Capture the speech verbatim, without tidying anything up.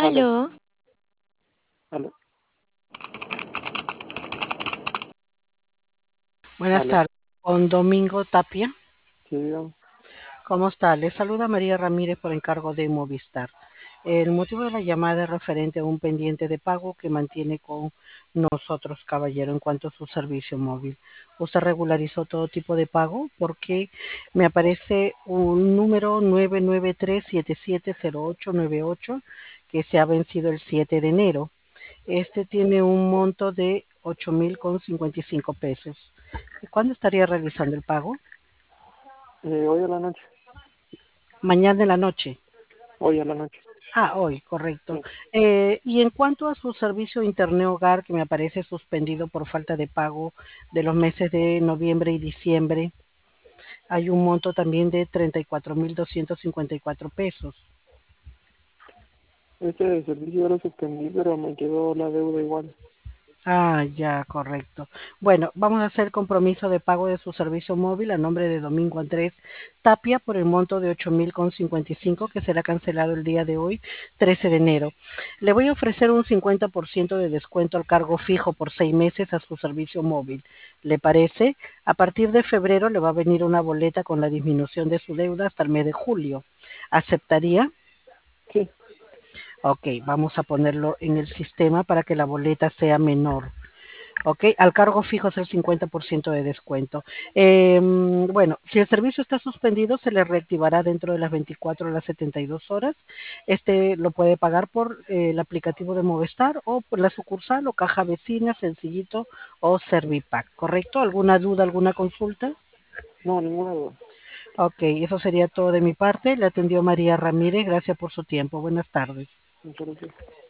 Aló, Aló, aló, Buenas aló, tardes, con Domingo Tapia. sí, digamos. ¿Cómo está? Le saluda María Ramírez por encargo de Movistar. El motivo de la llamada es referente a un pendiente de pago que mantiene con nosotros, caballero, en cuanto a su servicio móvil. ¿Usted regularizó todo tipo de pago? Porque me aparece un número nueve nueve tres siete siete cero ocho nueve ocho que se ha vencido el siete de enero. Este tiene un monto de ocho mil con cincuenta y cinco pesos. ¿Cuándo estaría realizando el pago? Eh, hoy a la noche, Mañana en la noche. hoy a la noche, Ah, hoy, correcto. sí. Eh, y en cuanto a su servicio Internet Hogar, que me aparece suspendido por falta de pago de los meses de noviembre y diciembre, hay un monto también de treinta y cuatro mil doscientos cincuenta y cuatro pesos. Este servicio yo lo suspendí, pero me quedó la deuda igual. Ah, ya, correcto. Bueno, vamos a hacer compromiso de pago de su servicio móvil a nombre de Domingo Andrés Tapia por el monto de ocho mil con cincuenta y cinco que será cancelado el día de hoy, trece de enero. Le voy a ofrecer un cincuenta por ciento de descuento al cargo fijo por seis meses a su servicio móvil. ¿Le parece? A partir de febrero le va a venir una boleta con la disminución de su deuda hasta el mes de julio. ¿Aceptaría? Sí, Ok, vamos a ponerlo en el sistema para que la boleta sea menor. Ok, al cargo fijo es el cincuenta por ciento de descuento. Eh, bueno, si el servicio está suspendido, se le reactivará dentro de las veinticuatro a las setenta y dos horas. Este lo puede pagar por eh, el aplicativo de Movistar o por la sucursal o caja vecina, Sencillito o Servipack, ¿correcto? ¿Alguna duda, alguna consulta? no, ninguna duda. Ok, eso sería todo de mi parte. Le atendió María Ramírez. Gracias por su tiempo. Buenas tardes. Muchas gracias.